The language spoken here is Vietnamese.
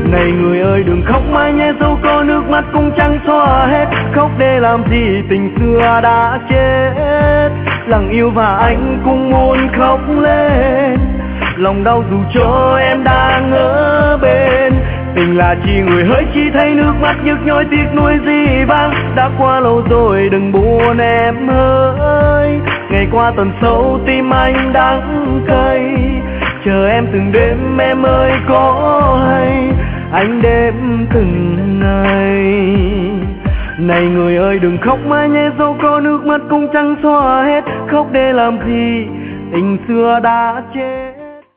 Này người ơi đừng khóc mãi nhé, dẫu có nước mắt cũng chẳng xóa hết. Khóc để làm gì, tình xưa đã chết. Lặng yêu và anh cũng muốn khóc lên, lòng đau dù cho em đang ở bên. Tình là chi người hỡi, chỉ thấy nước mắt nhức nhối tiếc nuối gì vang. Đã quá lâu rồi đừng buồn em ơi, ngày qua tuần sâu tim anh đắng cay. Chờ em từng đêm em ơi có hay, anh đêm từng ngày. Này người ơi đừng khóc mãi nhé, dẫu có nước mắt cũng chẳng xóa hết. Khóc để làm gì, tình xưa đã chết.